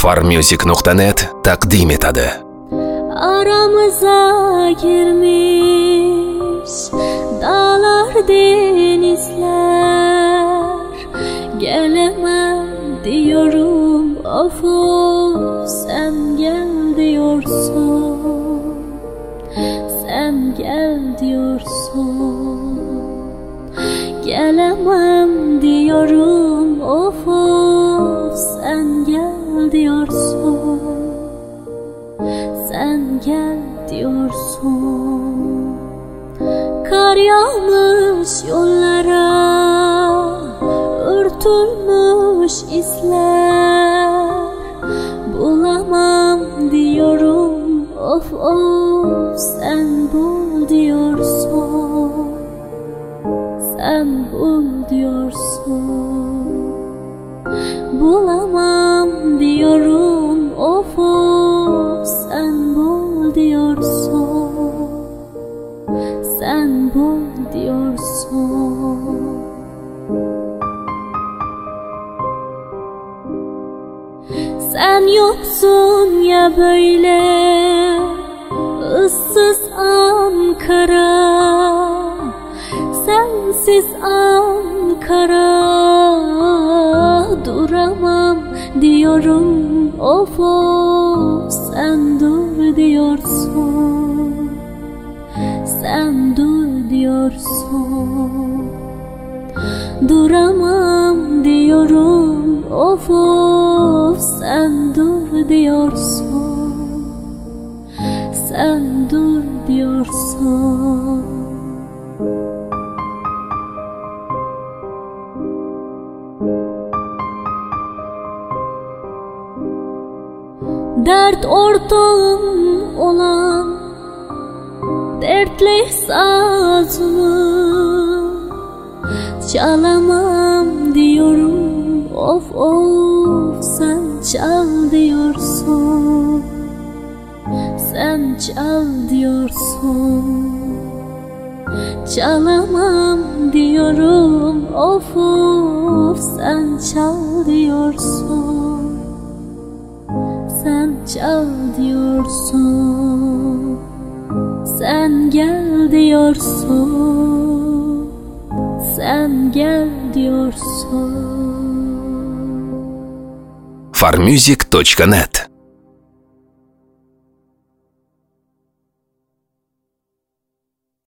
Farmusic.net takdim etadi. Aramıza girmiş dağlar denizler, gelemem diyorum, of of, sen gel diyorsun, sen gel diyorsun. Gelemem diyorum, of of, sen gel diyorsun, sen gel diyorsun. Kar yağmış yollara, örtülmüş izler, bulamam diyorum, of of, sen bul diyorsun, sen bul diyorsun. Bulamam diyorum, of of, sen bul diyorsun, sen bul diyorsun. Sen yoksun ya böyle ıssız Ankara, sensiz Ankara, duramam diyorum, of of, sen dur diyorsun, sen dur diyorsun. Duramam diyorum, of of, sen dur diyorsun, sen dur diyorsun. Dert ortağım olan dertli sazımı çalamam diyorum, of of, sen çal diyorsun, sen çal diyorsun. Çalamam diyorum, of of, sen çal diyorsun, sen çal diyorsun. Sen gel diyorsun, sen gel diyorsun. Farmusic.net